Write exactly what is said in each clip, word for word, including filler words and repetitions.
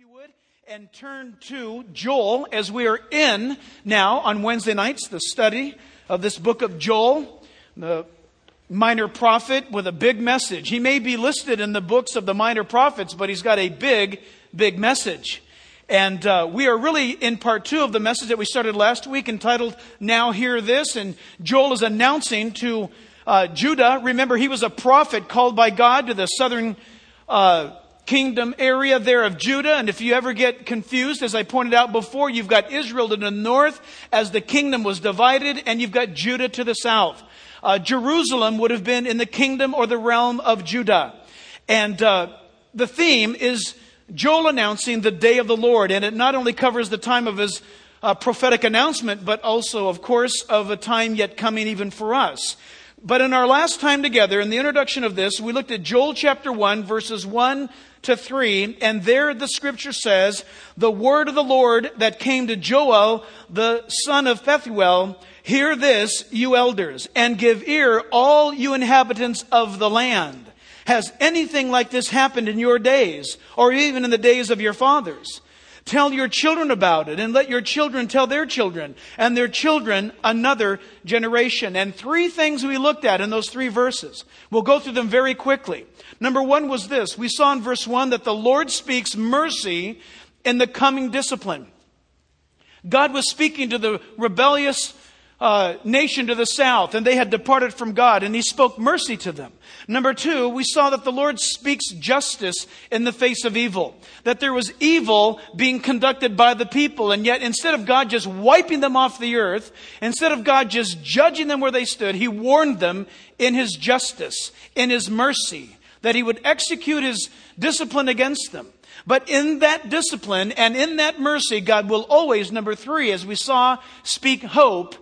would, and turn to Joel as we are in now on Wednesday nights, the study of this book of Joel, the minor prophet with a big message. He may be listed in the books of the minor prophets, but he's got a big, big message. And uh, we are really in part two of the message that we started last week entitled, Now Hear This. And Joel is announcing to uh, Judah. Remember, he was a prophet called by God to the southern uh kingdom area there of Judah. And if you ever get confused, as I pointed out before, you've got Israel to the north as the kingdom was divided, and you've got Judah to the south. Uh, Jerusalem would have been in the kingdom or the realm of Judah. And uh, the theme is Joel announcing the day of the Lord. And it not only covers the time of his uh, prophetic announcement, but also, of course, of a time yet coming even for us. But in our last time together, in the introduction of this, we looked at Joel chapter one, verses one to three. And there the scripture says, the word of the Lord that came to Joel, the son of Pethuel, hear this, you elders, and give ear, all you inhabitants of the land. Has anything like this happened in your days, or even in the days of your fathers? Tell your children about it, and let your children tell their children, and their children another generation. And three things we looked at in those three verses. We'll go through them very quickly. Number one was this. We saw in verse one that the Lord speaks mercy in the coming discipline. God was speaking to the rebellious uh, nation to the south, and they had departed from God, and He spoke mercy to them. Number two, we saw that the Lord speaks justice in the face of evil. That there was evil being conducted by the people. And yet instead of God just wiping them off the earth, instead of God just judging them where they stood, He warned them in His justice, in His mercy, that He would execute His discipline against them. But in that discipline and in that mercy, God will always, number three, as we saw, speak hope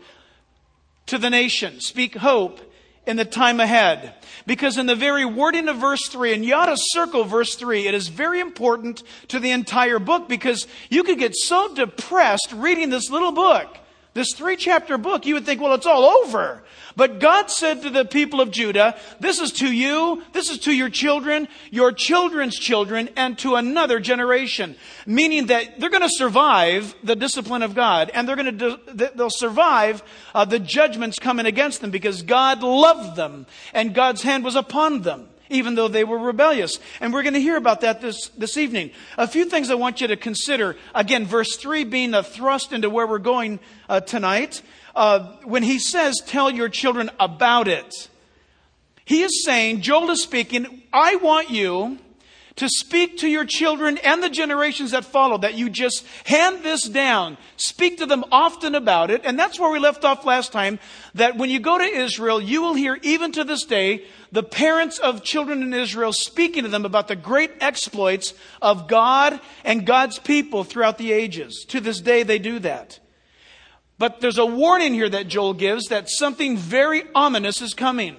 to the nation. Speak hope in the time ahead. Because in the very wording of verse three, and you ought to circle verse three, it is very important to the entire book, because you could get so depressed reading this little book, this three-chapter book, you would think, well, it's all over. But God said to the people of Judah, this is to you, this is to your children, your children's children, and to another generation. Meaning that they're going to survive the discipline of God, and they're going to they'll survive uh, the judgments coming against them, because God loved them, and God's hand was upon them, even though they were rebellious. And we're going to hear about that this, this evening. A few things I want you to consider. Again, verse three being a thrust into where we're going uh, tonight. Uh, when he says, tell your children about it, he is saying, Joel is speaking, I want you to speak to your children and the generations that follow, that you just hand this down. Speak to them often about it. And that's where we left off last time, that when you go to Israel, you will hear even to this day, the parents of children in Israel speaking to them about the great exploits of God and God's people throughout the ages. To this day, they do that. But there's a warning here that Joel gives that something very ominous is coming.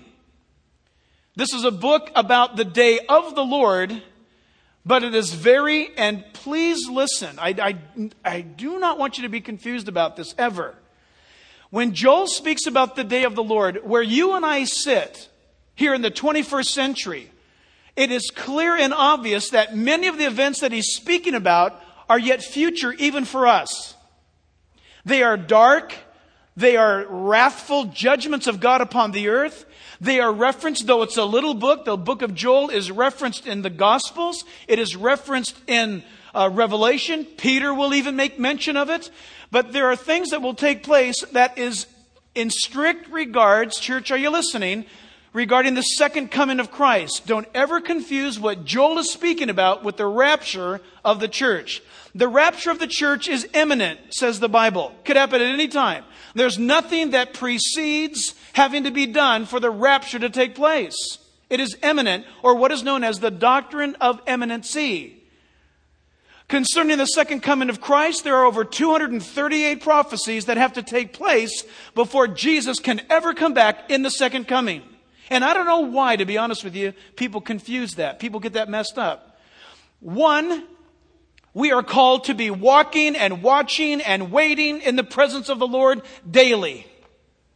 This is a book about the day of the Lord, but it is very, and please listen, I, I, I do not want you to be confused about this ever. When Joel speaks about the day of the Lord, where you and I sit here in the twenty-first century, it is clear and obvious that many of the events that he's speaking about are yet future even for us. They are dark. They are wrathful judgments of God upon the earth. They are referenced, though it's a little book, the book of Joel is referenced in the Gospels. It is referenced in uh, Revelation. Peter will even make mention of it. But there are things that will take place that is in strict regards, church, are you listening, regarding the second coming of Christ. Don't ever confuse what Joel is speaking about with the rapture of the church. The rapture of the church is imminent, says the Bible. Could happen at any time. There's nothing that precedes having to be done for the rapture to take place. It is imminent, or what is known as the doctrine of imminency. Concerning the second coming of Christ, there are over two hundred thirty-eight prophecies that have to take place before Jesus can ever come back in the second coming. And I don't know why, to be honest with you, people confuse that. People get that messed up. One, we are called to be walking and watching and waiting in the presence of the Lord daily.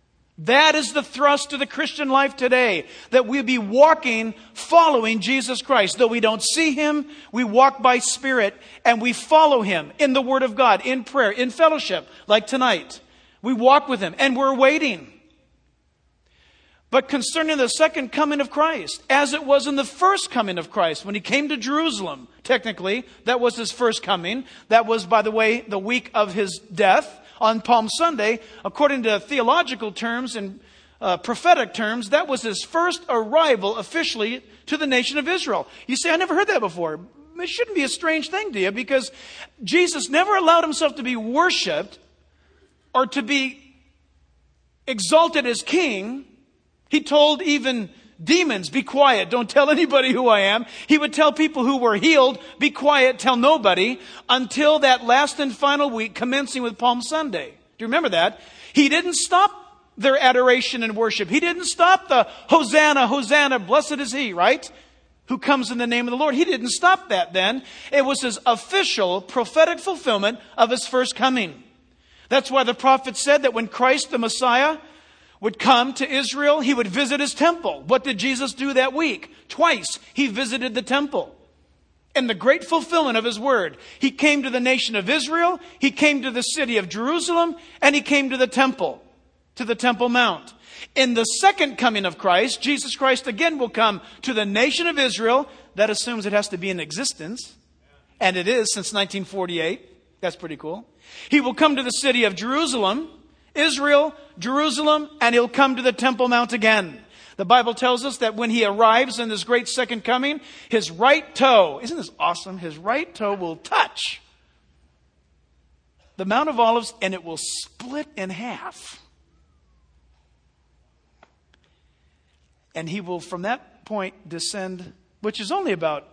That is the thrust of the Christian life today, that we be walking, following Jesus Christ. Though we don't see Him, we walk by Spirit and we follow Him in the Word of God, in prayer, in fellowship, like tonight. We walk with Him and we're waiting. But concerning the second coming of Christ, as it was in the first coming of Christ, when He came to Jerusalem, technically, that was His first coming. That was, by the way, the week of His death. On Palm Sunday, according to theological terms and uh, prophetic terms, that was His first arrival officially to the nation of Israel. You say, I never heard that before. It shouldn't be a strange thing to you, because Jesus never allowed Himself to be worshiped or to be exalted as king. He told even demons, be quiet, don't tell anybody who I am. He would tell people who were healed, be quiet, tell nobody, until that last and final week, commencing with Palm Sunday. Do you remember that? He didn't stop their adoration and worship. He didn't stop the Hosanna, Hosanna, blessed is He, right? Who comes in the name of the Lord. He didn't stop that then. It was His official prophetic fulfillment of His first coming. That's why the prophet said that when Christ the Messiah would come to Israel, He would visit His temple. What did Jesus do that week? Twice He visited the temple. In the great fulfillment of His word, He came to the nation of Israel, He came to the city of Jerusalem, and He came to the temple, to the Temple Mount. In the second coming of Christ, Jesus Christ again will come to the nation of Israel. That assumes it has to be in existence. And it is since nineteen forty-eight. That's pretty cool. He will come to the city of Jerusalem, Israel, Jerusalem, and He'll come to the Temple Mount again. The Bible tells us that when He arrives in this great second coming, His right toe, isn't this awesome? His right toe will touch the Mount of Olives and it will split in half. And He will from that point descend, which is only about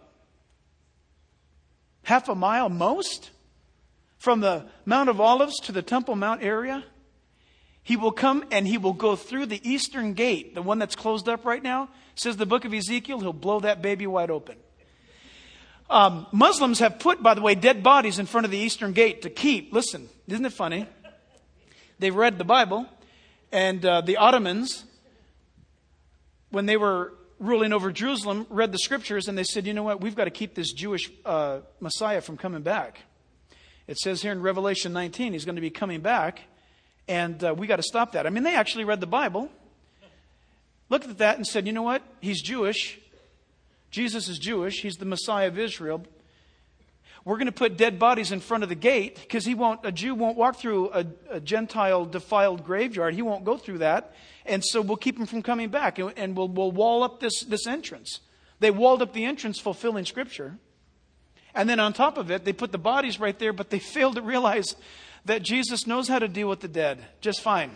half a mile most, from the Mount of Olives to the Temple Mount area. He will come and He will go through the eastern gate, the one that's closed up right now. Says the book of Ezekiel, He'll blow that baby wide open. Um, Muslims have put, by the way, dead bodies in front of the eastern gate to keep. Listen, isn't it funny? They've read the Bible, and uh, the Ottomans, when they were ruling over Jerusalem, read the scriptures, and they said, you know what, we've got to keep this Jewish uh, Messiah from coming back. It says here in Revelation nineteen, He's going to be coming back. And uh, we got to stop that. I mean, they actually read the Bible, looked at that and said, you know what? He's Jewish. Jesus is Jewish. He's the Messiah of Israel. We're going to put dead bodies in front of the gate because he won't. A Jew won't walk through a, a Gentile defiled graveyard. He won't go through that. And so we'll keep him from coming back. And, and we'll, we'll wall up this, this entrance. They walled up the entrance fulfilling Scripture. And then on top of it, they put the bodies right there, but they failed to realize that Jesus knows how to deal with the dead just fine.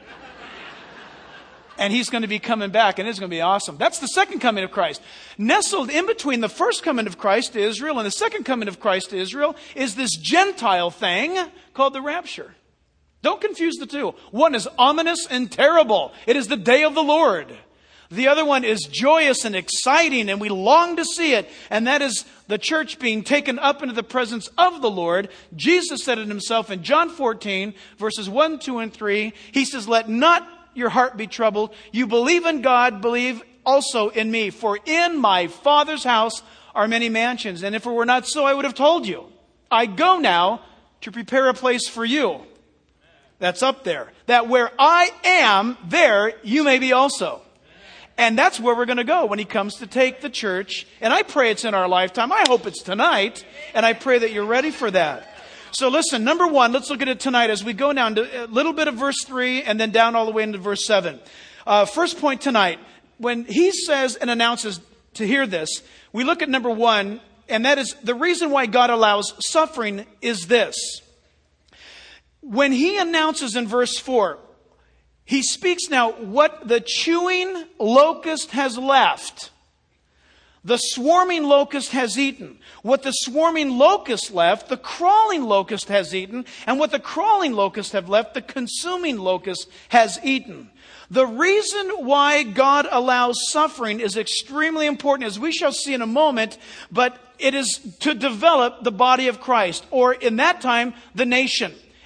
And He's going to be coming back, and it's going to be awesome. That's the second coming of Christ. Nestled in between the first coming of Christ to Israel and the second coming of Christ to Israel is this Gentile thing called the rapture. Don't confuse the two. One is ominous and terrible. It is the day of the Lord. The other one is joyous and exciting, and we long to see it. And that is the church being taken up into the presence of the Lord. Jesus said it Himself in John fourteen, verses one, two, and three. He says, let not your heart be troubled. You believe in God, believe also in me. For in my Father's house are many mansions. And if it were not so, I would have told you. I go now to prepare a place for you. That's up there. That where I am, there you may be also. And that's where we're going to go when He comes to take the church. And I pray it's in our lifetime. I hope it's tonight. And I pray that you're ready for that. So listen, number one, let's look at it tonight as we go down to a little bit of verse three and then down all the way into verse seven. Uh, first point tonight, when He says and announces to hear this, we look at number one, and that is the reason why God allows suffering is this. When He announces in verse four, He speaks now what the chewing locust has left. The swarming locust has eaten. What the swarming locust left, the crawling locust has eaten. And what the crawling locust have left, the consuming locust has eaten. The reason why God allows suffering is extremely important, as we shall see in a moment. But it is to develop the body of Christ, or in that time, the nation.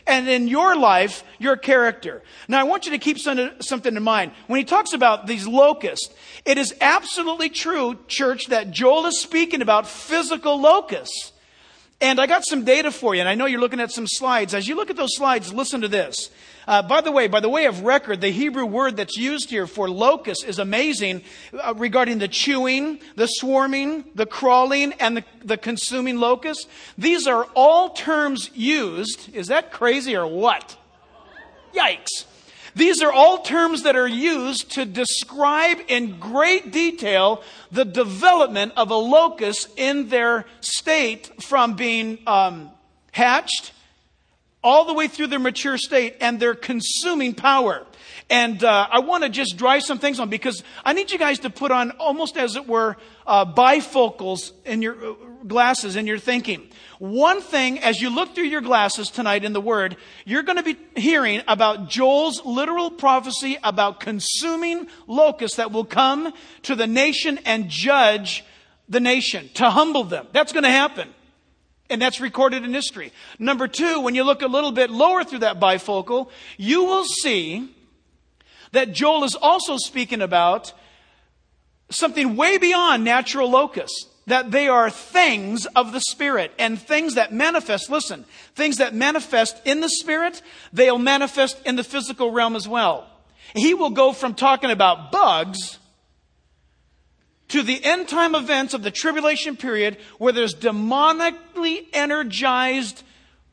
and in your life, your character. Now, I want you to keep something in mind. When he talks about these locusts, it is absolutely true, church, that Joel is speaking about physical locusts. And I got some data for you, and I know you're looking at some slides. As you look at those slides, listen to this. Uh, by the way, by the way of record, the Hebrew word that's used here for locust is amazing uh, regarding the chewing, the swarming, the crawling, and the, the consuming locust. These are all terms used. Is that crazy or what? Yikes. These are all terms that are used to describe in great detail the development of a locust in their state from being um, hatched all the way through their mature state and their consuming power. And uh, I want to just drive some things on because I need you guys to put on almost as it were uh, bifocals in your uh, glasses in your thinking. One thing, as you look through your glasses tonight in the Word, you're going to be hearing about Joel's literal prophecy about consuming locusts that will come to the nation and judge the nation, to humble them. That's going to happen. And that's recorded in history. Number two, when you look a little bit lower through that bifocal, you will see that Joel is also speaking about something way beyond natural locusts. That they are things of the Spirit and things that manifest, listen, things that manifest in the Spirit, they'll manifest in the physical realm as well. He will go from talking about bugs to the end time events of the tribulation period where there's demonically energized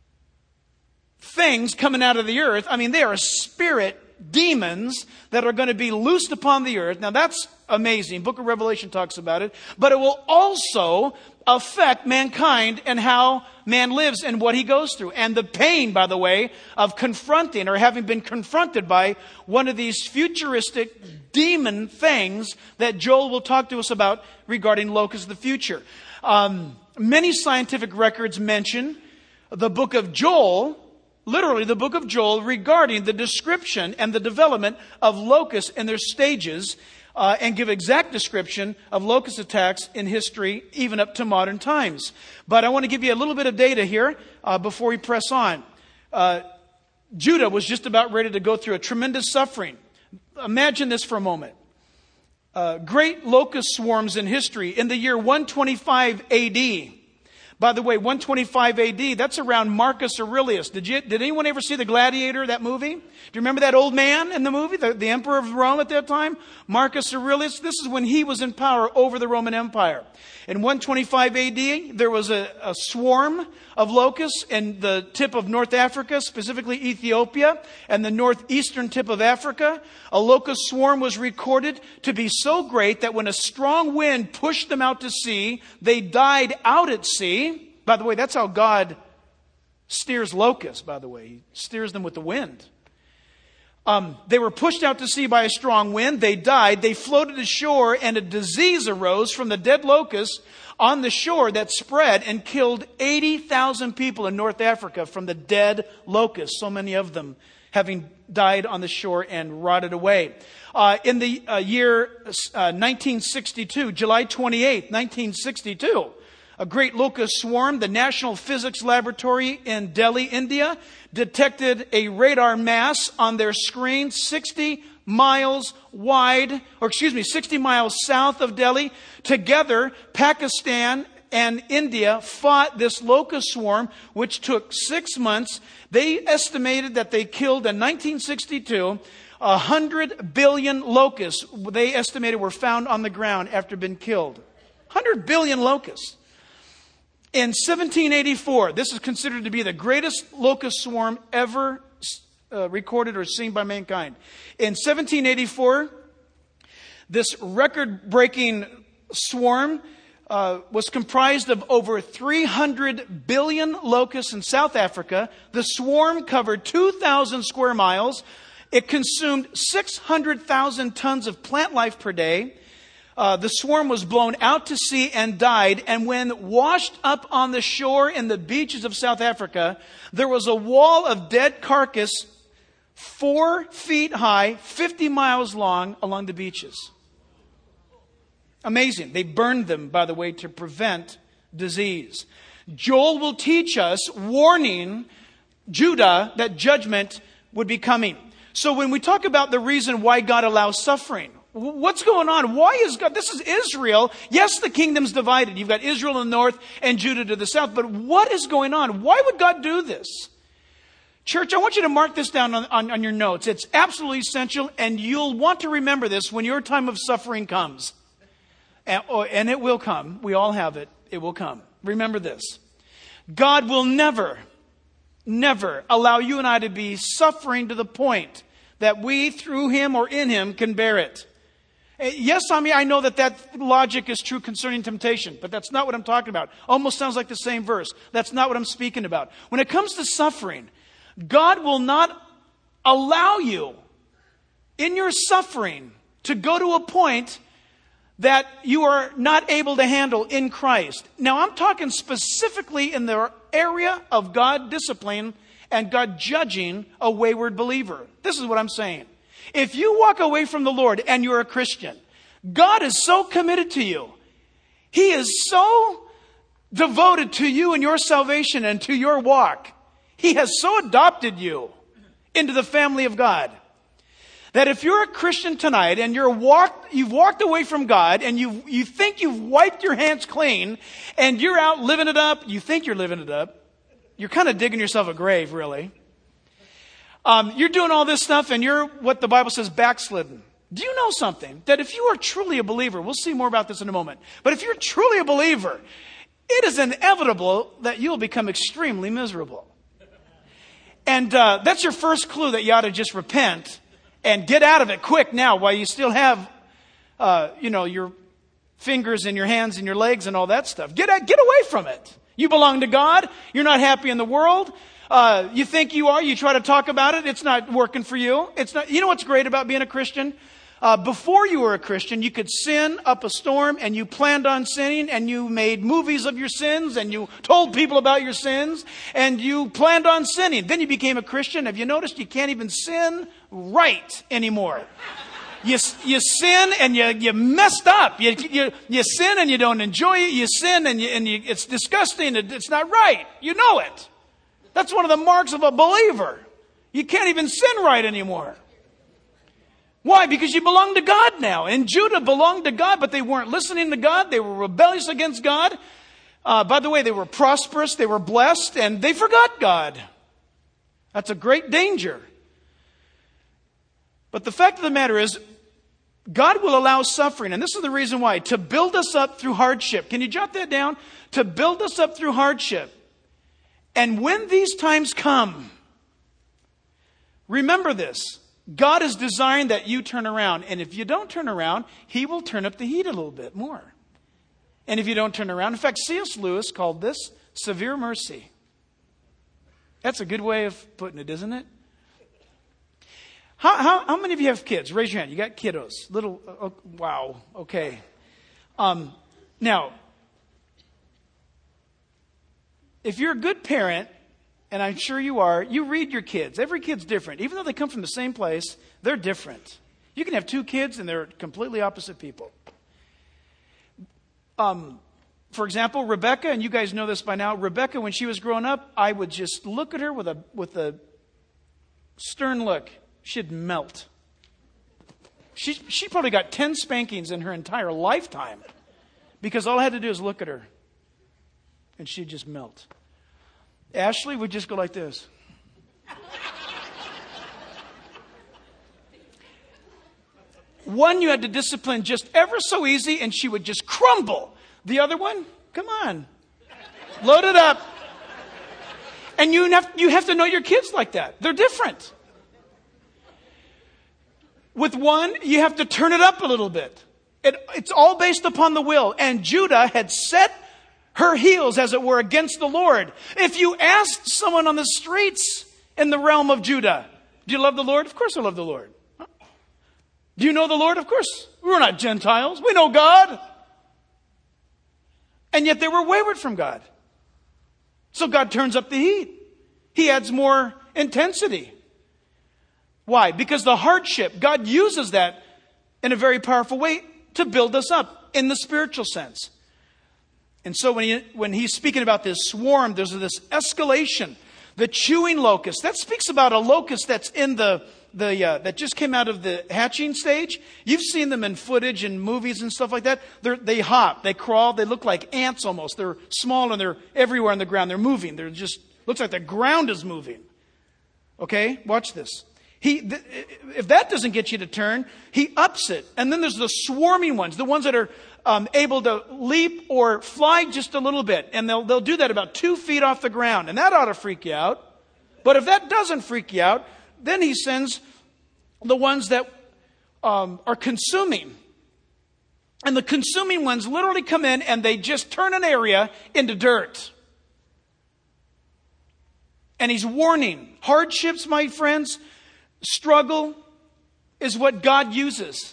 things coming out of the earth. I mean, they are spirit demons that are going to be loosed upon the earth. Now that's amazing. Book of Revelation talks about it. But it will also affect mankind and how man lives and what he goes through. And the pain, by the way, of confronting or having been confronted by one of these futuristic demon things that Joel will talk to us about regarding locusts of the future. Um, many scientific records mention the book of Joel, literally the book of Joel, regarding the description and the development of locusts and their stages, uh, and give exact description of locust attacks in history, even up to modern times. But I want to give you a little bit of data here uh, before we press on. Uh, Judah was just about ready to go through a tremendous suffering. Imagine this for a moment. Uh, great locust swarms in history. In the year one twenty-five A D, by the way, one twenty-five A D, that's around Marcus Aurelius. Did you, did anyone ever see The Gladiator, that movie? Do you remember that old man in the movie, the, the emperor of Rome at that time? Marcus Aurelius, this is when he was in power over the Roman Empire. In one twenty-five A D, there was a, a swarm of locusts in the tip of North Africa, specifically Ethiopia, and the northeastern tip of Africa. A locust swarm was recorded to be so great that when a strong wind pushed them out to sea, they died out at sea. By the way, that's how God steers locusts, by the way. He steers them with the wind. Um, they were pushed out to sea by a strong wind. They died. They floated ashore, and a disease arose from the dead locusts on the shore that spread and killed eighty thousand people in North Africa from the dead locusts, so many of them having died on the shore and rotted away. Uh, in the uh, year uh, nineteen sixty-two, July twenty-eighth, nineteen sixty-two, a great locust swarm, the National Physics Laboratory in Delhi, India, detected a radar mass on their screen sixty miles wide, or excuse me, sixty miles south of Delhi. Together, Pakistan and India fought this locust swarm, which took six months. They estimated that they killed in nineteen sixty-two a hundred billion locusts. They estimated were found on the ground after being killed. Hundred billion locusts. In seventeen eighty-four, this is considered to be the greatest locust swarm ever uh, recorded or seen by mankind. In seventeen eighty-four, this record-breaking swarm uh, was comprised of over three hundred billion locusts in South Africa. The swarm covered two thousand square miles. It consumed six hundred thousand tons of plant life per day. Uh, the swarm was blown out to sea and died. And when washed up on the shore in the beaches of South Africa, there was a wall of dead carcass four feet high, fifty miles long along the beaches. Amazing. They burned them, by the way, to prevent disease. Joel will teach us, warning Judah that judgment would be coming. So when we talk about the reason why God allows suffering, what's going on? Why is God? This is Israel. Yes, the kingdom's divided. You've got Israel in the north and Judah to the south. But what is going on? Why would God do this? Church, I want you to mark this down on, on, on your notes. It's absolutely essential, and you'll want to remember this when your time of suffering comes. And, oh, and it will come. We all have it. It will come. Remember this. God will never, never allow you and I to be suffering to the point that we, through Him or in Him, can bear it. Yes, I mean, I know that that logic is true concerning temptation, but that's not what I'm talking about. Almost sounds like the same verse. That's not what I'm speaking about. When it comes to suffering, God will not allow you in your suffering to go to a point that you are not able to handle in Christ. Now, I'm talking specifically in the area of God disciplining and God judging a wayward believer. This is what I'm saying. If you walk away from the Lord and you're a Christian, God is so committed to you. He is so devoted to you and your salvation and to your walk. He has so adopted you into the family of God that if you're a Christian tonight and you're walked, you've walked away from God and you you think you've wiped your hands clean and you're out living it up, you think you're living it up, you're kind of digging yourself a grave, really. Um, you're doing all this stuff and you're what the Bible says backslidden. Do you know something? That if you are truly a believer, we'll see more about this in a moment, but if you're truly a believer, it is inevitable that you'll become extremely miserable. And uh, that's your first clue that you ought to just repent and get out of it quick now while you still have, uh, you know, your fingers and your hands and your legs and all that stuff. Get out, get away from it. You belong to God. You're not happy in the world. Uh, you think you are. You try to talk about it. It's not working for you. It's not. You know what's great about being a Christian? Uh, before you were a Christian, you could sin up a storm and you planned on sinning and you made movies of your sins and you told people about your sins and you planned on sinning. Then you became a Christian. Have you noticed you can't even sin right anymore? You, you sin and you, you messed up. You, you, you sin and you don't enjoy it. You sin and, you, and you, it's disgusting. It's not right. You know it. That's one of the marks of a believer. You can't even sin right anymore. Why? Because you belong to God now. And Judah belonged to God, but they weren't listening to God. They were rebellious against God. Uh, by the way, they were prosperous. They were blessed, and they forgot God. That's a great danger. But the fact of the matter is, God will allow suffering, and this is the reason why, to build us up through hardship. Can you jot that down? To build us up through hardship. And when these times come, remember this. God is desiring that you turn around. And if you don't turn around, He will turn up the heat a little bit more. And if you don't turn around, in fact, C S Lewis called this severe mercy. That's a good way of putting it, isn't it? How, how, how many of you have kids? Raise your hand. You got kiddos. Little, uh, wow, okay. Um, now, if you're a good parent, and I'm sure you are, you read your kids. Every kid's different. Even though they come from the same place, they're different. You can have two kids and they're completely opposite people. Um, for example, Rebecca, and you guys know this by now, Rebecca, when she was growing up, I would just look at her with a with a stern look. She'd melt. She, she probably got ten spankings in her entire lifetime because all I had to do is look at her and she'd just melt. Ashley would just go like this. One you had to discipline just ever so easy and she would just crumble. The other one, come on, load it up. And you have, you have to know your kids like that. They're different. With one, you have to turn it up a little bit. It, it's all based upon the will. And Judah had set her heels, as it were, against the Lord. If you asked someone on the streets in the realm of Judah, do you love the Lord? Of course I love the Lord. Do you know the Lord? Of course. We're not Gentiles. We know God. And yet they were wayward from God. So God turns up the heat. He adds more intensity. Why? Because the hardship, God uses that in a very powerful way to build us up in the spiritual sense. And so when he when he's speaking about this swarm, there's this escalation. The chewing locust. That speaks about a locust that's in the, the uh, that just came out of the hatching stage. You've seen them in footage and movies and stuff like that. They're, they hop, they crawl, they look like ants almost. They're small and they're everywhere on the ground. They're moving. They're just, looks like the ground is moving. Okay, watch this. He, th- if that doesn't get you to turn, he ups it. And then there's the swarming ones, the ones that are um, able to leap or fly just a little bit. And they'll, they'll do that about two feet off the ground. And that ought to freak you out. But if that doesn't freak you out, then he sends the ones that um, are consuming. And the consuming ones literally come in and they just turn an area into dirt. And he's warning, hardships, my friends, struggle is what God uses.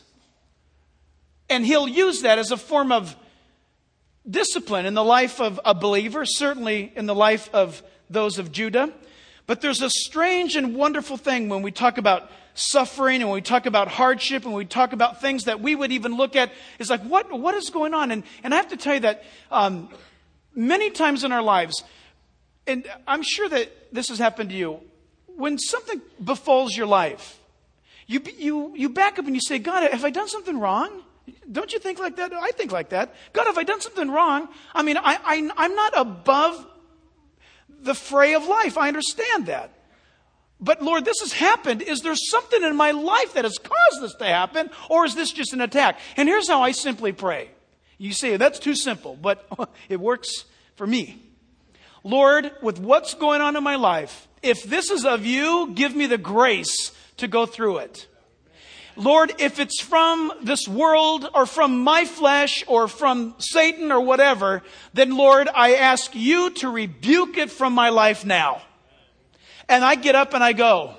And he'll use that as a form of discipline in the life of a believer, certainly in the life of those of Judah. But there's a strange and wonderful thing when we talk about suffering and when we talk about hardship and when we talk about things that we would even look at. It's like, what, what is going on? And, and I have to tell you that um, many times in our lives, and I'm sure that this has happened to you, when something befalls your life, you, you, you back up and you say, God, have I done something wrong? Don't you think like that? I think like that. God, have I done something wrong? I mean, I, I, I'm not above the fray of life. I understand that. But Lord, this has happened. Is there something in my life that has caused this to happen? Or is this just an attack? And here's how I simply pray. You say, that's too simple, but it works for me. Lord, with what's going on in my life, if this is of you, give me the grace to go through it. Lord, if it's from this world or from my flesh or from Satan or whatever, then Lord, I ask you to rebuke it from my life now. And I get up and I go.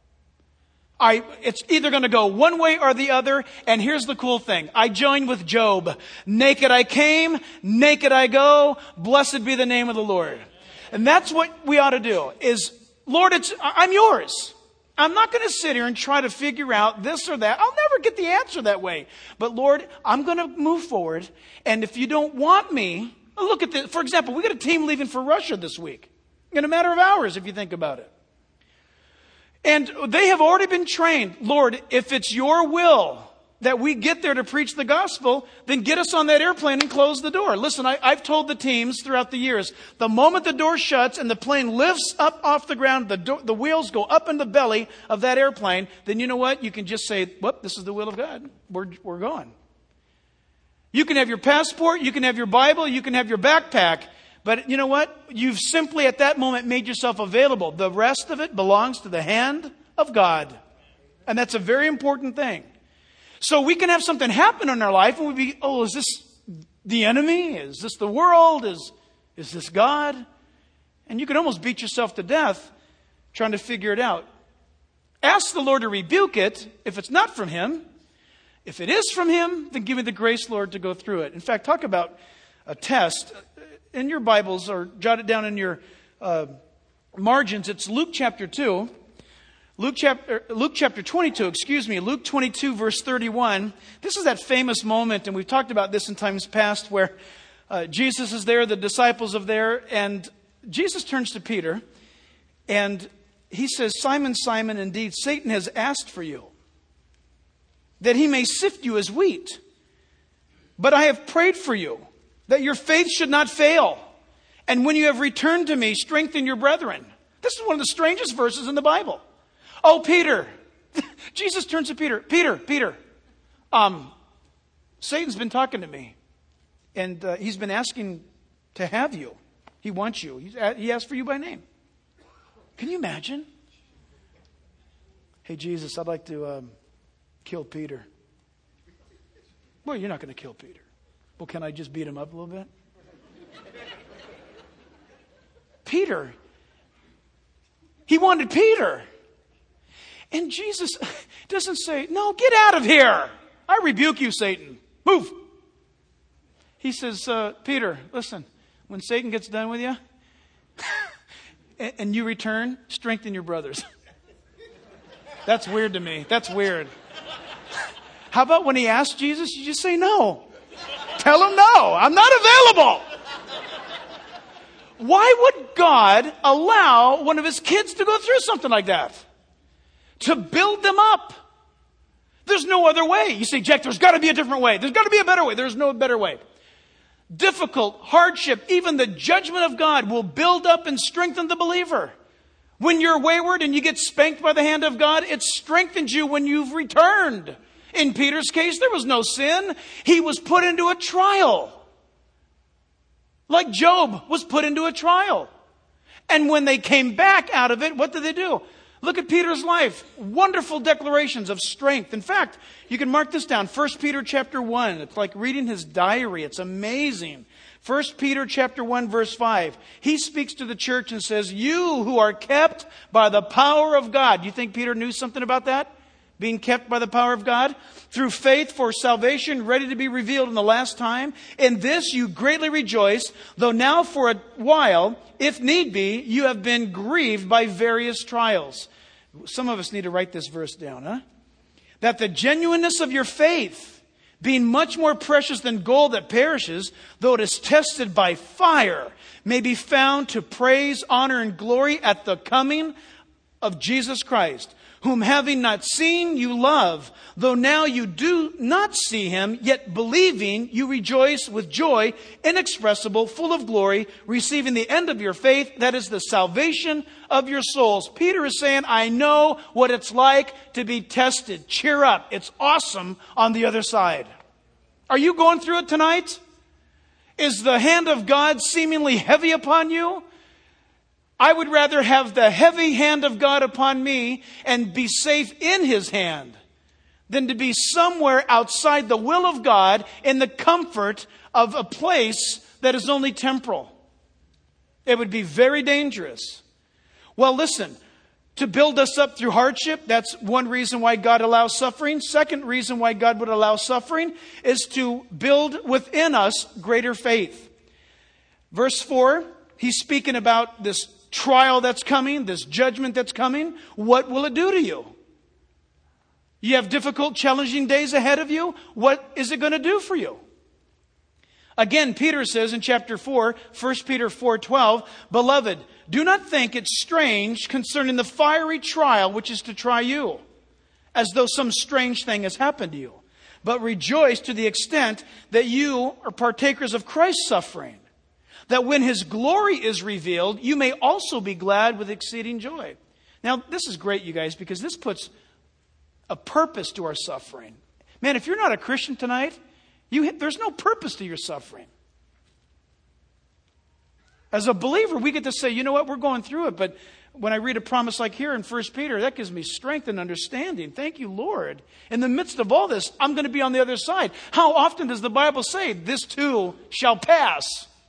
I, it's either going to go one way or the other. And here's the cool thing. I join with Job. Naked I came, naked I go. Blessed be the name of the Lord. And that's what we ought to do is, Lord, it's, I'm yours. I'm not going to sit here and try to figure out this or that. I'll never get the answer that way. But Lord, I'm going to move forward. And if you don't want me, look at this. For example, we got a team leaving for Russia this week. In a matter of hours, if you think about it. And they have already been trained. Lord, if it's your will that we get there to preach the gospel, then get us on that airplane and close the door. Listen, I, I've told the teams throughout the years, the moment the door shuts and the plane lifts up off the ground, the, do, the wheels go up in the belly of that airplane, then you know what? You can just say, whoop, this is the will of God. We're, we're going. You can have your passport, you can have your Bible, you can have your backpack. But you know what? You've simply at that moment made yourself available. The rest of it belongs to the hand of God. And that's a very important thing. So we can have something happen in our life and we'd be, oh, is this the enemy? Is this the world? Is, is this God? And you can almost beat yourself to death trying to figure it out. Ask the Lord to rebuke it if it's not from Him. If it is from Him, then give me the grace, Lord, to go through it. In fact, talk about a test. In your Bibles, or jot it down in your uh, margins, it's Luke chapter two. Luke chapter, Luke chapter twenty-two, excuse me, Luke twenty-two, verse thirty-one. This is that famous moment, and we've talked about this in times past, where uh, Jesus is there, the disciples are there, and Jesus turns to Peter, and he says, Simon, Simon, indeed, Satan has asked for you, that he may sift you as wheat. But I have prayed for you, that your faith should not fail. And when you have returned to me, strengthen your brethren. This is one of the strangest verses in the Bible. Oh, Peter. Jesus turns to Peter. Peter, Peter. Um, Satan's been talking to me. And uh, he's been asking to have you. He wants you. He's, he asked for you by name. Can you imagine? Hey, Jesus, I'd like to um, kill Peter. Well, you're not going to kill Peter. Well, can I just beat him up a little bit? Peter. He wanted Peter. And Jesus doesn't say, no, get out of here. I rebuke you, Satan. Move. He says, uh, Peter, listen, when Satan gets done with you and, and you return, strengthen your brothers. That's weird to me. That's weird. How about when he asked Jesus, you just say no. Tell him no, I'm not available. Why would God allow one of his kids to go through something like that? To build them up. There's no other way. You say, Jack, there's got to be a different way. There's got to be a better way. There's no better way. Difficult, hardship, even the judgment of God will build up and strengthen the believer. When you're wayward and you get spanked by the hand of God, it strengthens you when you've returned. In Peter's case, there was no sin. He was put into a trial. Like Job was put into a trial. And when they came back out of it, what did they do? Look at Peter's life. Wonderful declarations of strength. In fact, you can mark this down. First Peter chapter one. It's like reading his diary. It's amazing. First Peter chapter one verse five. He speaks to the church and says, you who are kept by the power of God. You think Peter knew something about that? Being kept by the power of God? Through faith for salvation, ready to be revealed in the last time. In this you greatly rejoice, though now for a while, if need be, you have been grieved by various trials. Some of us need to write this verse down, huh? That the genuineness of your faith, being much more precious than gold that perishes, though it is tested by fire, may be found to praise, honor, and glory at the coming of Jesus Christ, whom having not seen you love, though now you do not see him, yet believing you rejoice with joy inexpressible, full of glory, receiving the end of your faith, that is the salvation of your souls. Peter is saying, I know what it's like to be tested. Cheer up. It's awesome on the other side. Are you going through it tonight? Is the hand of God seemingly heavy upon you? I would rather have the heavy hand of God upon me and be safe in his hand than to be somewhere outside the will of God in the comfort of a place that is only temporal. It would be very dangerous. Well, listen, to build us up through hardship, that's one reason why God allows suffering. Second reason why God would allow suffering is to build within us greater faith. Verse four, he's speaking about this trial that's coming, this judgment that's coming. What will it do to you? You have difficult, challenging days ahead of you. What is it going to do for you? Again, Peter says in chapter four, First Peter four twelve, Beloved, do not think it strange concerning the fiery trial which is to try you, as though some strange thing has happened to you. But rejoice to the extent that you are partakers of Christ's suffering, that when his glory is revealed, you may also be glad with exceeding joy. Now, this is great, you guys, because this puts a purpose to our suffering. Man, if you're not a Christian tonight, you, there's no purpose to your suffering. As a believer, we get to say, you know what, we're going through it. But when I read a promise like here in First Peter, that gives me strength and understanding. Thank you, Lord. In the midst of all this, I'm going to be on the other side. How often does the Bible say, this too shall pass?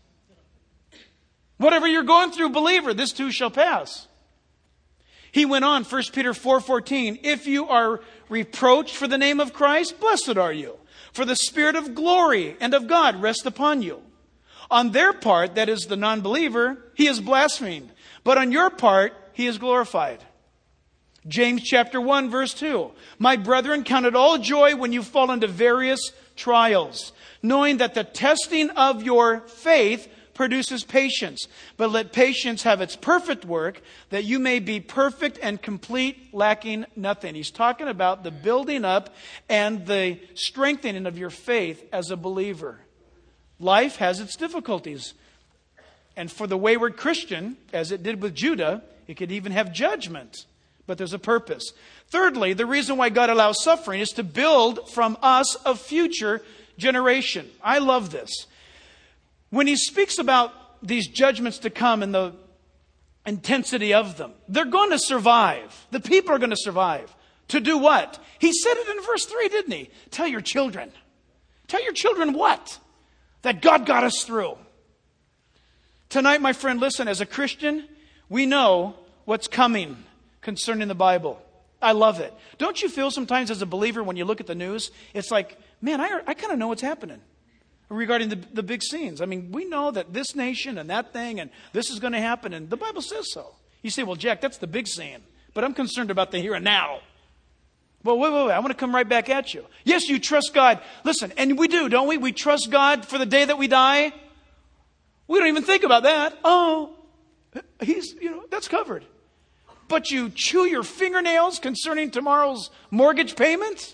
Whatever you're going through, believer, this too shall pass. He went on, First Peter four fourteen, if you are reproached for the name of Christ, blessed are you. For the Spirit of glory and of God rest upon you. On their part, that is the non-believer, he is blasphemed. But on your part, he is glorified. James chapter one, verse two. My brethren, count it all joy when you fall into various trials, knowing that the testing of your faith produces patience. But let patience have its perfect work, that you may be perfect and complete, lacking nothing. He's talking about the building up and the strengthening of your faith as a believer. Life has its difficulties. And for the wayward Christian, as it did with Judah, it could even have judgment. But there's a purpose. Thirdly, the reason why God allows suffering is to build from us a future generation. I love this. When he speaks about these judgments to come and the intensity of them, they're going to survive. The people are going to survive. To do what? He said it in verse three, didn't he? Tell your children. Tell your children what? That God got us through. Tonight, my friend, listen, as a Christian, we know what's coming concerning the Bible. I love it. Don't you feel sometimes as a believer when you look at the news, it's like, man, I, I kind of know what's happening regarding the, the big scenes. I mean, we know that this nation and that thing and this is going to happen, and the Bible says so. You say, well, Jack, that's the big scene, but I'm concerned about the here and now. Well, wait, wait, wait. I want to come right back at you. Yes, you trust God. Listen, and we do, don't we? We trust God for the day that we die. We don't even think about that. Oh, he's, you know, that's covered. But you chew your fingernails concerning tomorrow's mortgage payment?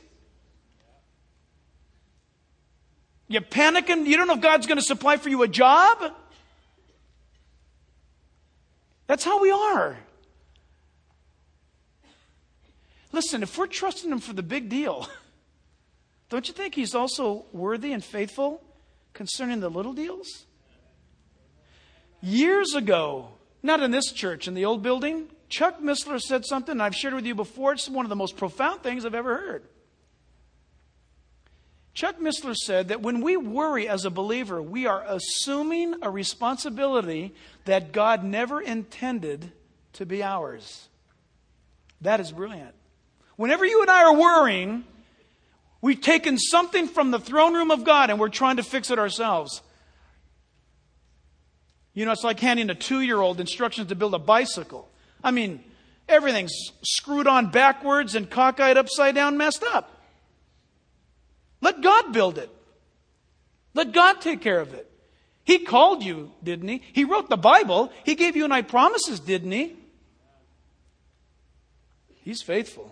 You panicking? You don't know if God's going to supply for you a job? That's how we are. Listen, if we're trusting Him for the big deal, don't you think He's also worthy and faithful concerning the little deals? Years ago, not in this church, in the old building, Chuck Missler said something, and I've shared with you before. It's one of the most profound things I've ever heard. Chuck Missler said that when we worry as a believer, we are assuming a responsibility that God never intended to be ours. That is brilliant. Whenever you and I are worrying, we've taken something from the throne room of God and we're trying to fix it ourselves. You know, it's like handing a two-year-old instructions to build a bicycle. I mean, everything's screwed on backwards and cockeyed upside down, messed up. Let God build it. Let God take care of it. He called you, didn't He? He wrote the Bible. He gave you and I promises, didn't He? He's faithful.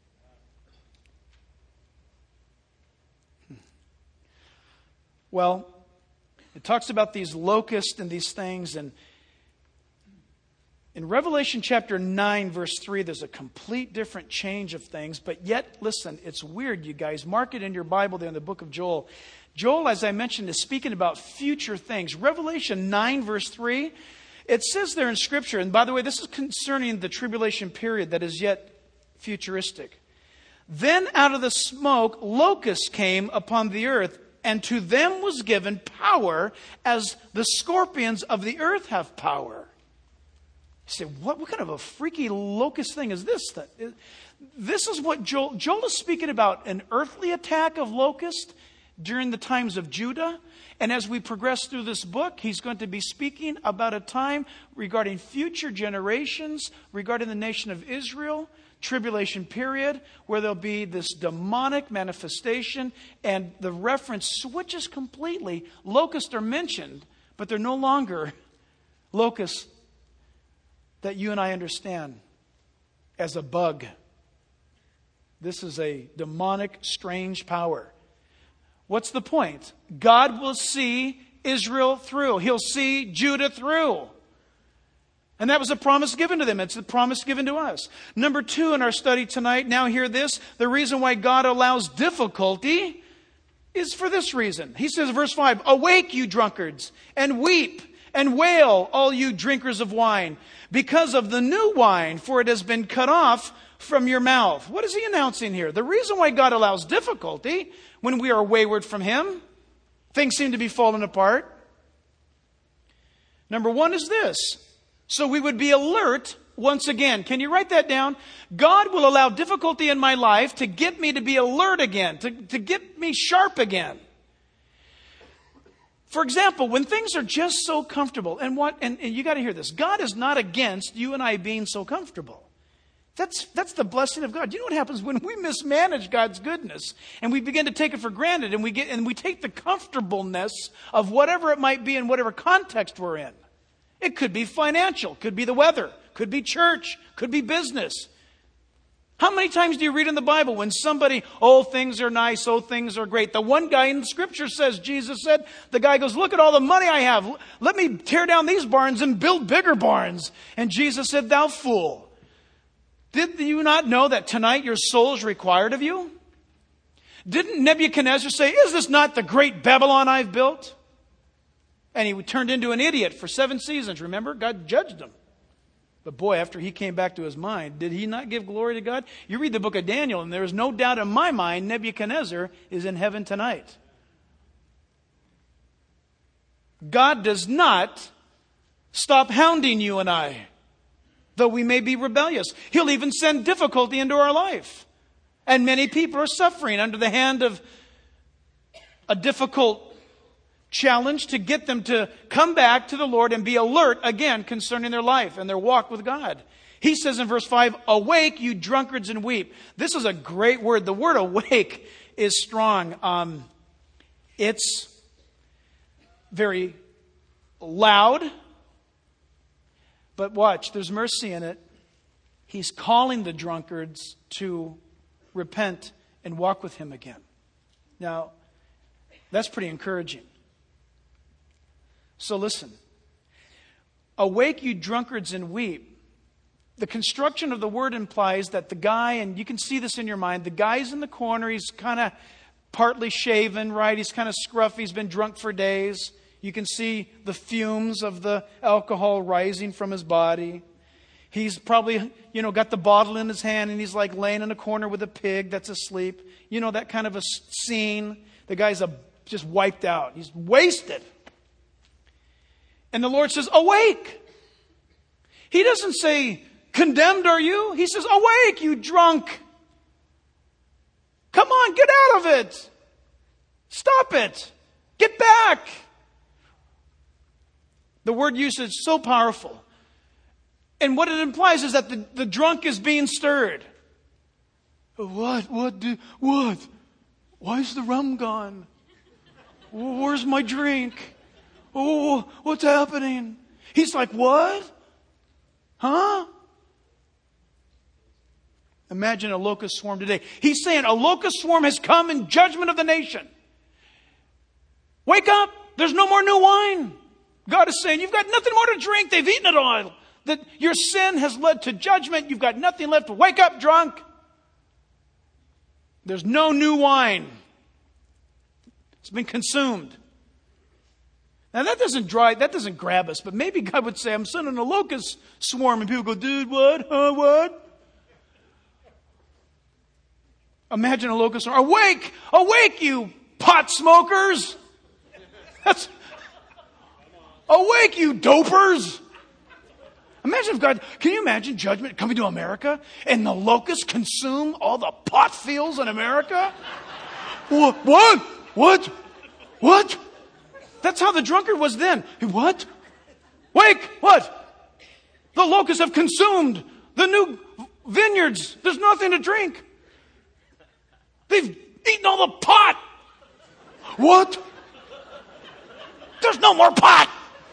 Well, it talks about these locusts and these things, and in Revelation chapter nine, verse three, there's a complete different change of things. But yet, listen, it's weird, you guys. Mark it in your Bible there in the book of Joel. Joel, as I mentioned, is speaking about future things. Revelation nine, verse three, it says there in Scripture, and by the way, this is concerning the tribulation period that is yet futuristic. Then out of the smoke, locusts came upon the earth, and to them was given power as the scorpions of the earth have power. You say, what, what kind of a freaky locust thing is this? This is what Joel, Joel is speaking about, an earthly attack of locusts during the times of Judah. And as we progress through this book, he's going to be speaking about a time regarding future generations, regarding the nation of Israel, tribulation period, where there'll be this demonic manifestation, and the reference switches completely. Locusts are mentioned, but they're no longer locusts that you and I understand as a bug. This is a demonic, strange power. What's the point? God will see Israel through. He'll see Judah through. And that was a promise given to them. It's a promise given to us. Number two in our study tonight, now hear this. The reason why God allows difficulty is for this reason. He says, verse five, awake, you drunkards, and weep, and wail, all you drinkers of wine, because of the new wine, for it has been cut off from your mouth. What is he announcing here? The reason why God allows difficulty when we are wayward from Him, things seem to be falling apart. Number one is this. So we would be alert once again. Can you write that down? God will allow difficulty in my life to get me to be alert again, to, to get me sharp again. For example, when things are just so comfortable, and what, and, and you got to hear this, God is not against you and I being so comfortable. That's, that's the blessing of God. You know what happens when we mismanage God's goodness and we begin to take it for granted, and we get, and we take the comfortableness of whatever it might be in whatever context we're in. It could be financial, could be the weather, could be church, could be business. How many times do you read in the Bible when somebody, oh, things are nice, oh, things are great. The one guy in the Scripture says, Jesus said, the guy goes, look at all the money I have. Let me tear down these barns and build bigger barns. And Jesus said, thou fool. Did you not know that tonight your soul is required of you? Didn't Nebuchadnezzar say, is this not the great Babylon I've built? And he turned into an idiot for seven seasons. Remember, God judged him. But boy, after he came back to his mind, did he not give glory to God? You read the book of Daniel, and there is no doubt in my mind Nebuchadnezzar is in heaven tonight. God does not stop hounding you and I, though we may be rebellious. He'll even send difficulty into our life. And many people are suffering under the hand of a difficult challenge to get them to come back to the Lord and be alert again concerning their life and their walk with God. He says in verse five, awake, you drunkards, and weep. This is a great word. The word awake is strong. Um, it's very loud. But watch, there's mercy in it. He's calling the drunkards to repent and walk with him again. Now, that's pretty encouraging. So listen. Awake, you drunkards, and weep. The construction of the word implies that the guy, and you can see this in your mind, the guy's in the corner, he's kind of partly shaven, right? He's kind of scruffy, he's been drunk for days. You can see the fumes of the alcohol rising from his body. He's probably, you know, got the bottle in his hand and he's like laying in a corner with a pig that's asleep. You know, that kind of a scene. The guy's a, just wiped out. He's wasted. And the Lord says, awake. He doesn't say, condemned are you? He says, awake, you drunk. Come on, get out of it. Stop it. Get back. The word usage is so powerful. And what it implies is that the, the drunk is being stirred. What? What? Do, what? Why is the rum gone? Where's my drink? Oh, what's happening? He's like, what? Huh? Imagine a locust swarm today. He's saying a locust swarm has come in judgment of the nation. Wake up. There's no more new wine. God is saying, you've got nothing more to drink. They've eaten it all. That your sin has led to judgment. You've got nothing left. Wake up, drunk. There's no new wine. It's been consumed. Now that doesn't dry, that doesn't grab us, but maybe God would say, I'm sending a locust swarm, and people go, dude, what? Huh, what? Imagine a locust swarm. Awake! Awake, you pot smokers! That's awake, you dopers! Imagine if God, can you imagine judgment coming to America and the locusts consume all the pot fields in America? What? What? What? What? That's how the drunkard was then. What? Wake! What? The locusts have consumed the new vineyards. There's nothing to drink. They've eaten all the pot. What? There's no more pot.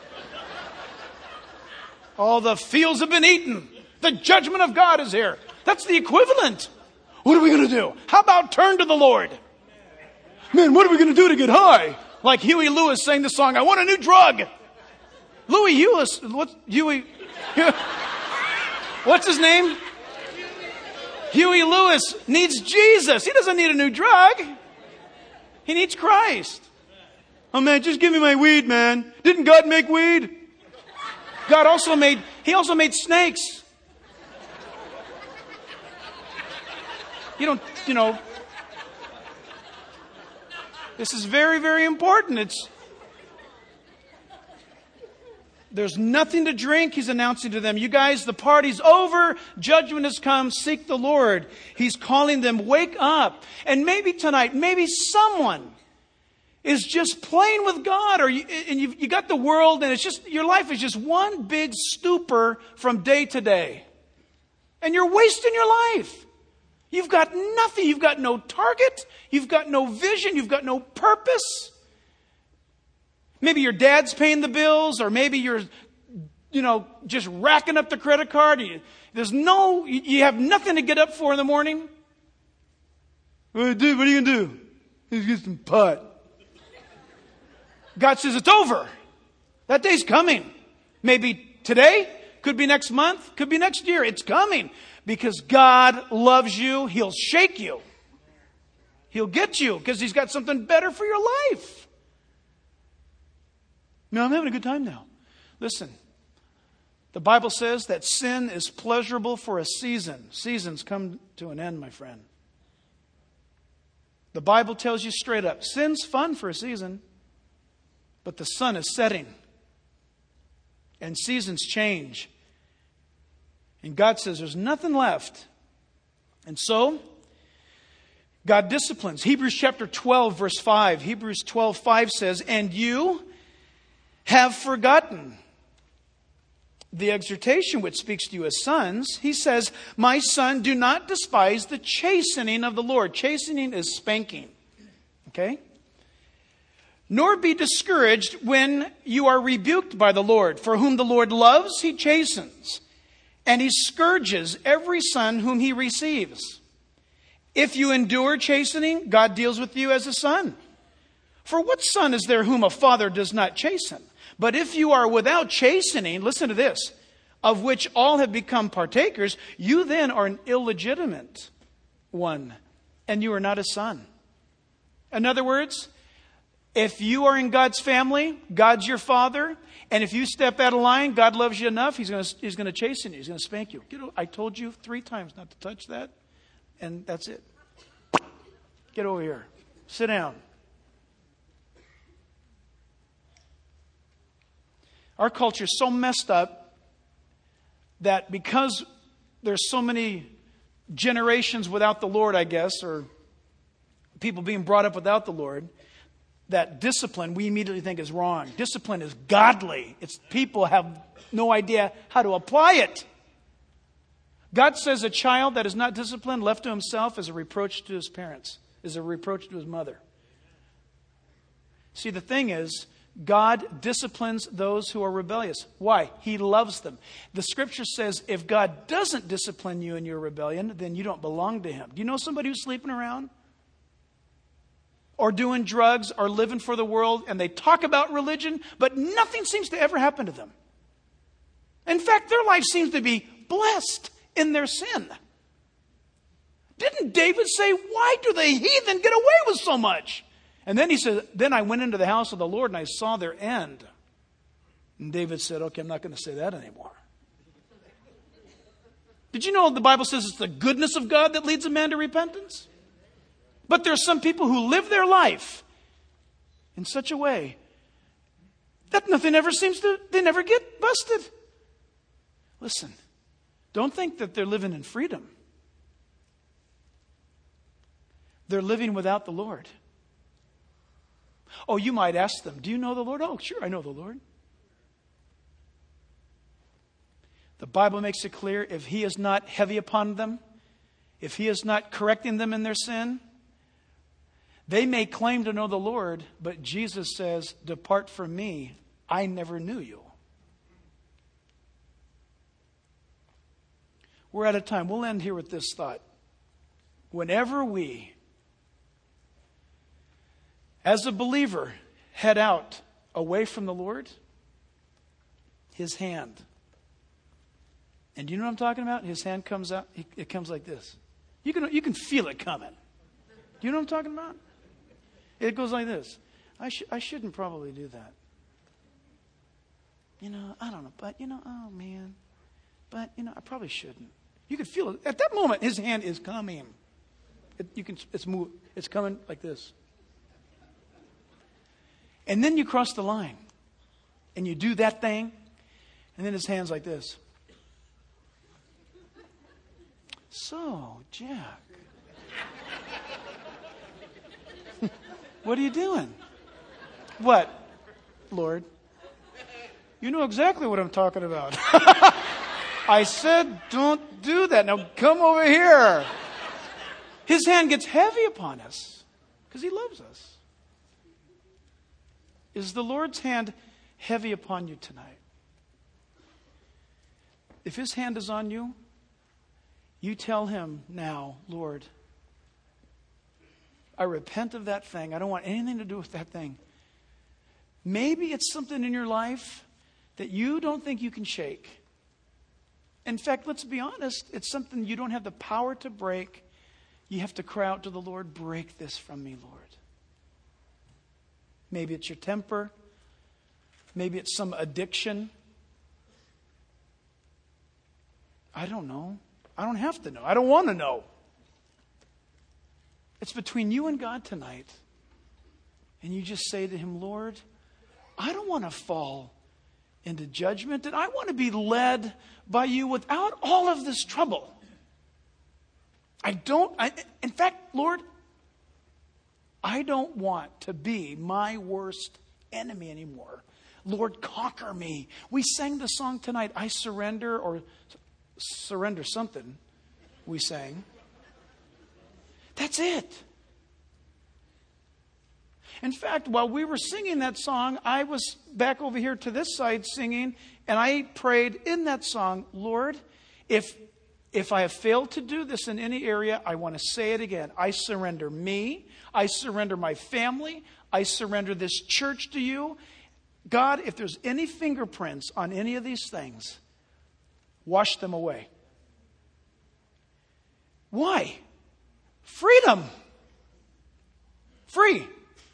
All the fields have been eaten. The judgment of God is here. That's the equivalent. What are we going to do? How about turn to the Lord? Man, what are we going to do to get high? Like Huey Lewis sang the song, I want a new drug. Louis Lewis, what's Huey? What's his name? Huey Lewis needs Jesus. He doesn't need a new drug. He needs Christ. Oh man, just give me my weed, man. Didn't God make weed? God also made, He also made snakes. You don't, you know, this is very, very important. It's, there's nothing to drink. He's announcing to them, you guys, the party's over. Judgment has come. Seek the Lord. He's calling them, wake up. And maybe tonight, maybe someone is just playing with God, or you, and you've, you got the world, and it's just, your life is just one big stupor from day to day. And you're wasting your life. You've got nothing. You've got no target. You've got no vision. You've got no purpose. Maybe your dad's paying the bills, or maybe you're, you know, just racking up the credit card. You, there's no, you, you have nothing to get up for in the morning. Well, dude, what are you going to do? Let's get some pot. God says it's over. That day's coming. Maybe today, could be next month, could be next year. It's coming. Because God loves you. He'll shake you. He'll get you because He's got something better for your life. No, I'm having a good time now. Listen, the Bible says that sin is pleasurable for a season. Seasons come to an end, my friend. The Bible tells you straight up, sin's fun for a season, but the sun is setting. And seasons change. And God says there's nothing left. And so, God disciplines. Hebrews chapter twelve, verse five. Hebrews twelve, five says, and you have forgotten the exhortation which speaks to you as sons. He says, my son, do not despise the chastening of the Lord. Chastening is spanking. Okay? Nor be discouraged when you are rebuked by the Lord. For whom the Lord loves, he chastens, and he scourges every son whom he receives. If you endure chastening, God deals with you as a son. For what son is there whom a father does not chasten? But if you are without chastening, listen to this, of which all have become partakers, you then are an illegitimate one, and you are not a son. In other words, if you are in God's family, God's your father, and if you step out of line, God loves you enough, he's going to, he's going to chasten you. He's going to spank you. Get over, I told you three times not to touch that, and that's it. Get over here. Sit down. Our culture is so messed up that because there's so many generations without the Lord, I guess, or people being brought up without the Lord, that discipline we immediately think is wrong. Discipline is godly. It's people have no idea how to apply it. God says a child that is not disciplined, left to himself, is a reproach to his parents, is a reproach to his mother. See, the thing is, God disciplines those who are rebellious. Why? He loves them. The scripture says if God doesn't discipline you in your rebellion, then you don't belong to him. Do you know somebody who's sleeping around? Or doing drugs, or living for the world, and they talk about religion, but nothing seems to ever happen to them. In fact, their life seems to be blessed in their sin. Didn't David say, why do the heathen get away with so much? And then he said, then I went into the house of the Lord and I saw their end. And David said, okay, I'm not going to say that anymore. Did you know the Bible says it's the goodness of God that leads a man to repentance? But there are some people who live their life in such a way that nothing ever seems to, they never get busted. Listen, don't think that they're living in freedom. They're living without the Lord. Oh, you might ask them, do you know the Lord? Oh, sure, I know the Lord. The Bible makes it clear, if he is not heavy upon them, if he is not correcting them in their sin, they may claim to know the Lord, but Jesus says, depart from me, I never knew you. We're out of time. We'll end here with this thought. Whenever we, as a believer, head out away from the Lord, his hand, and do you know what I'm talking about? His hand comes out, it comes like this. You can, you can feel it coming. Do you know what I'm talking about? It goes like this. I, sh- I shouldn't probably do that. You know, I don't know, but, you know, oh, man. But, you know, I probably shouldn't. You can feel it. At that moment, his hand is coming. It, you can, it's move, it's coming like this. And then you cross the line. And you do that thing. And then his hand's like this. So, Jack. What are you doing? What, Lord? You know exactly what I'm talking about. I said, don't do that. Now come over here. His hand gets heavy upon us because he loves us. Is the Lord's hand heavy upon you tonight? If his hand is on you, you tell him now, Lord, I repent of that thing. I don't want anything to do with that thing. Maybe it's something in your life that you don't think you can shake. In fact, let's be honest, it's something you don't have the power to break. You have to cry out to the Lord, break this from me, Lord. Maybe it's your temper. Maybe it's some addiction. I don't know. I don't have to know. I don't want to know. It's between you and God tonight. And you just say to him, Lord, I don't want to fall into judgment, and I want to be led by you without all of this trouble. I don't, I, in fact, Lord, I don't want to be my worst enemy anymore. Lord, conquer me. We sang the song tonight, I surrender, or surrender something we sang. That's it. In fact, while we were singing that song, I was back over here to this side singing, and I prayed in that song, Lord, if if I have failed to do this in any area, I want to say it again. I surrender me. I surrender my family. I surrender this church to you. God, if there's any fingerprints on any of these things, wash them away. Why? Freedom. Free.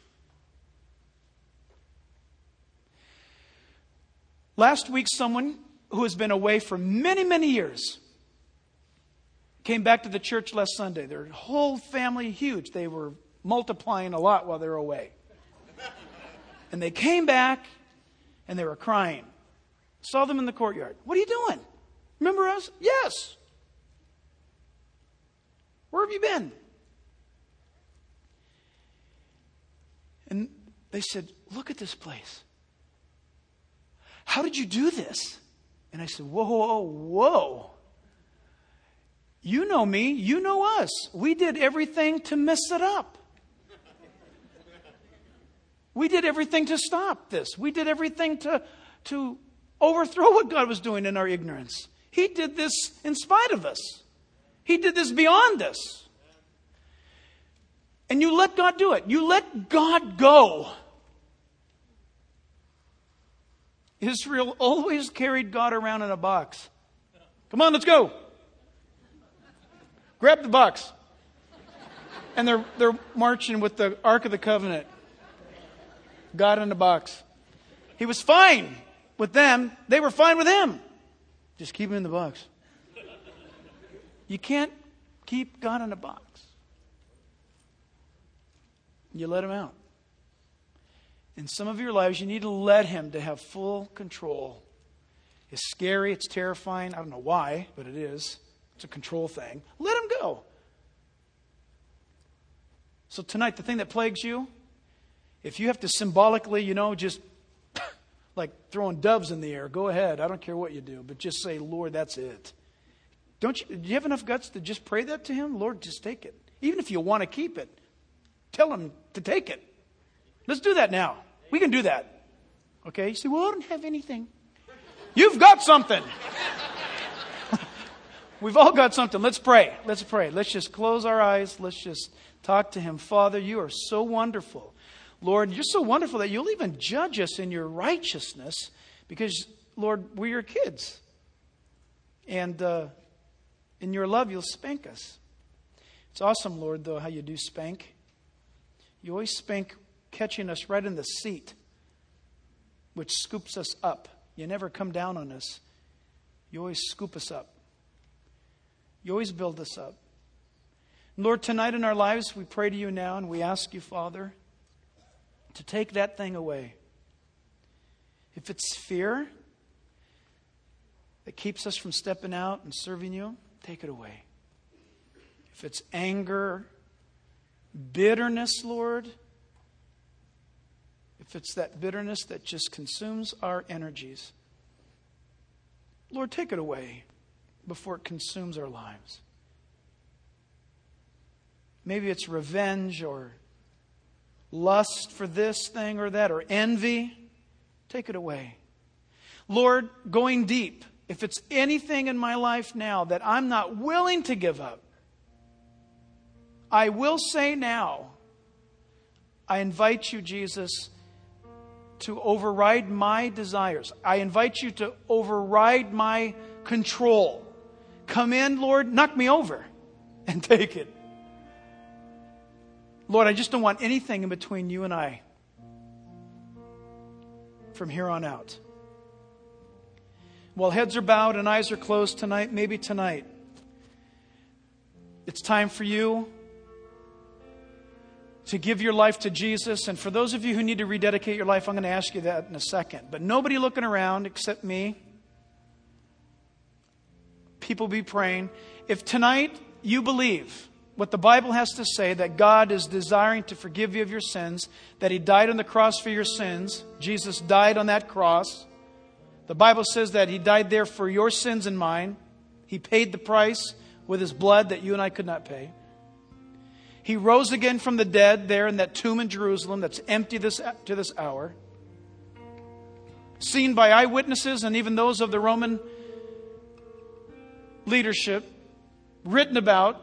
Last week, someone who has been away for many, many years came back to the church last Sunday. Their whole family, huge. They were multiplying a lot while they were away. And they came back and they were crying. Saw them in the courtyard. What are you doing? Remember us? Yes. Where have you been? And they said, look at this place. How did you do this? And I said, whoa, whoa, whoa. You know me. You know us. We did everything to mess it up. We did everything to stop this. We did everything to, to overthrow what God was doing in our ignorance. He did this in spite of us. He did this beyond us. And you let God do it. You let God go. Israel always carried God around in a box. Come on, let's go. Grab the box. And they're, they're marching with the Ark of the Covenant. God in a box. He was fine with them. They were fine with him. Just keep him in the box. You can't keep God in a box. You let him out. In some of your lives, you need to let him to have full control. It's scary. It's terrifying. I don't know why, but it is. It's a control thing. Let him go. So tonight, the thing that plagues you, if you have to symbolically, you know, just like throwing doves in the air, go ahead. I don't care what you do, but just say, Lord, that's it. Don't you, do you have enough guts to just pray that to him? Lord, just take it. Even if you want to keep it, tell him to take it. Let's do that now. We can do that. Okay? You say, well, I don't have anything. You've got something. We've all got something. Let's pray. Let's pray. Let's just close our eyes. Let's just talk to him. Father, you are so wonderful. Lord, you're so wonderful that you'll even judge us in your righteousness because, Lord, we're your kids. And uh, in your love, you'll spank us. It's awesome, Lord, though, how you do spank. You always spank catching us right in the seat, which scoops us up. You never come down on us. You always scoop us up. You always build us up. Lord, tonight in our lives, we pray to you now and we ask you, Father, to take that thing away. If it's fear that keeps us from stepping out and serving you, take it away. If it's anger, bitterness, Lord, if it's that bitterness that just consumes our energies, Lord, take it away before it consumes our lives. Maybe it's revenge or lust for this thing or that, or envy. Take it away. Lord, going deep, if it's anything in my life now that I'm not willing to give up, I will say now, I invite you, Jesus, to override my desires. I invite you to override my control. Come in, Lord, knock me over and take it. Lord, I just don't want anything in between you and I from here on out. While heads are bowed and eyes are closed tonight, maybe tonight, it's time for you to give your life to Jesus. And for those of you who need to rededicate your life, I'm going to ask you that in a second. But nobody looking around except me. People be praying. If tonight you believe what the Bible has to say, that God is desiring to forgive you of your sins, that He died on the cross for your sins. Jesus died on that cross. The Bible says that He died there for your sins and mine. He paid the price with His blood that you and I could not pay. He rose again from the dead there in that tomb in Jerusalem that's empty this, to this hour. Seen by eyewitnesses and even those of the Roman leadership. Written about.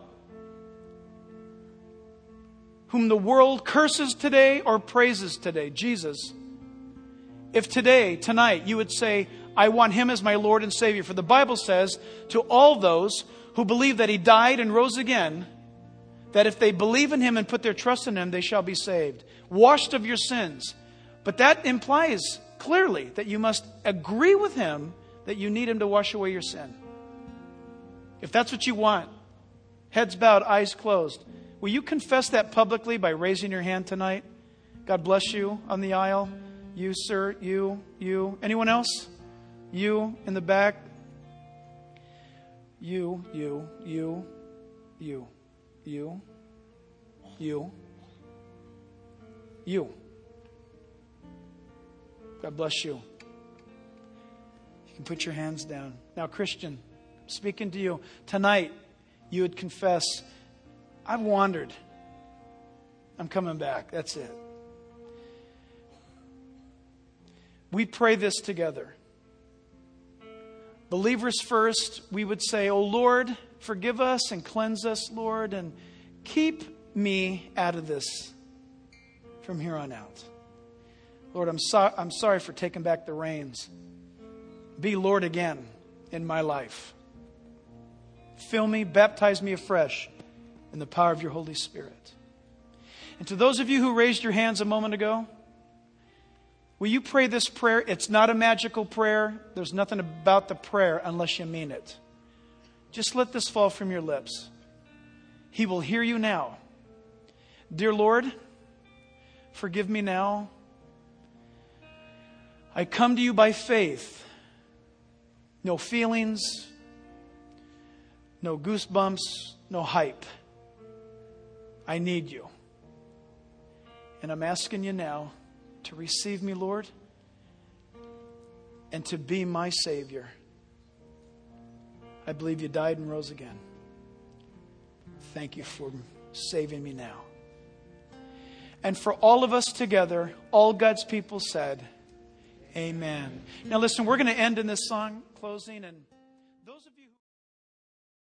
Whom the world curses today or praises today. Jesus. If today, tonight, you would say, I want Him as my Lord and Savior. For the Bible says to all those who believe that He died and rose again, that if they believe in Him and put their trust in Him, they shall be saved. Washed of your sins. But that implies clearly that you must agree with Him that you need Him to wash away your sin. If that's what you want, heads bowed, eyes closed, will you confess that publicly by raising your hand tonight? God bless you on the aisle. You, sir, you, you. Anyone else? You in the back. You, you, you, you, you, you, you. God bless you. You can put your hands down. Now, Christian, I'm speaking to you. Tonight, you would confess, I've wandered. I'm coming back. That's it. We pray this together. Believers first, we would say, oh Lord, forgive us and cleanse us, Lord, and keep me out of this from here on out. Lord, I'm, so- I'm sorry for taking back the reins. Be Lord again in my life. Fill me, baptize me afresh in the power of your Holy Spirit. And to those of you who raised your hands a moment ago, will you pray this prayer? It's not a magical prayer. There's nothing about the prayer unless you mean it. Just let this fall from your lips. He will hear you now. Dear Lord, forgive me now. I come to you by faith. No feelings, no goosebumps, no hype. I need you. And I'm asking you now to receive me, Lord, and to be my Savior. I believe you died and rose again. Thank you for saving me now. And for all of us together, all God's people said, amen. Now listen, we're going to end in this song closing, and those of you who